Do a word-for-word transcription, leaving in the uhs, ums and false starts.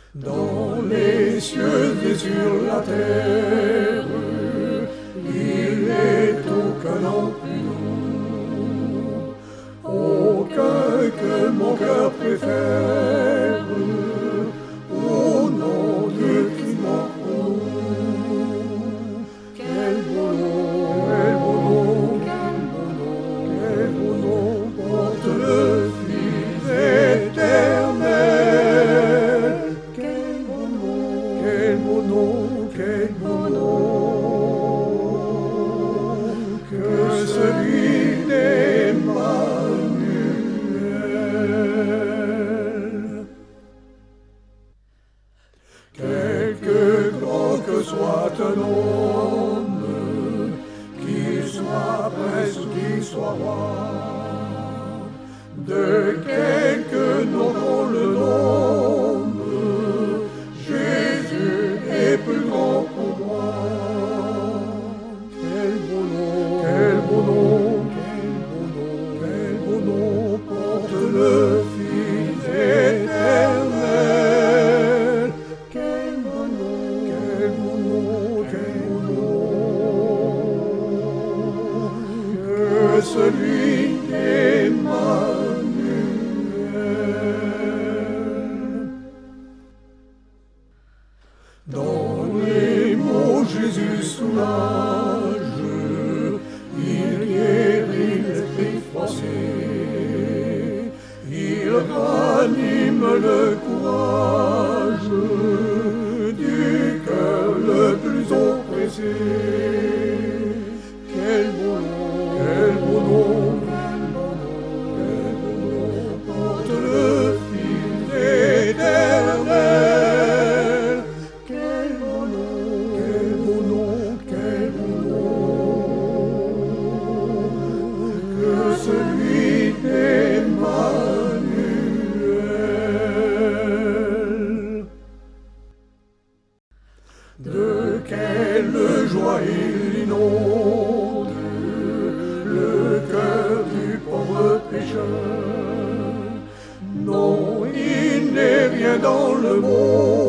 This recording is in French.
Dans les cieux et sur la terre, il est aucun nom plus doux, aucun que mon cœur préfère, au nom de Christ mort pour nous. Quel beau nom, quel beau nom, quel beau nom, quel beau nom porte le Fils éternel. Quel beau nom, quel beau nom, quel beau nom que celui d'Emmanuel. Quelque grand que soit un homme, qu'il soit prince ou qu'il soit roi, de quelque nom qu'on le nomme, Jésus est plus grand pour moi. Quel beau nom, quel beau nom, quel beau nom, quel beau nom porte le Fils éternel. Quel beau nom, quel beau nom, quel beau nom que celui d'Emmanuel. Dans les mots Jésus soulage, il guérit l'esprit froissé, il ranime le courage du cœur le plus oppressé. Quel beau nom, quel beau nom, quel beau nom, quel beau nom porte le Fils éternel. Quel beau nom, quel beau nom, quel beau nom que celui d'Emmanuel. De quelle joie il inonde le cœur du pauvre pécheur. Non, il n'est rien dans le monde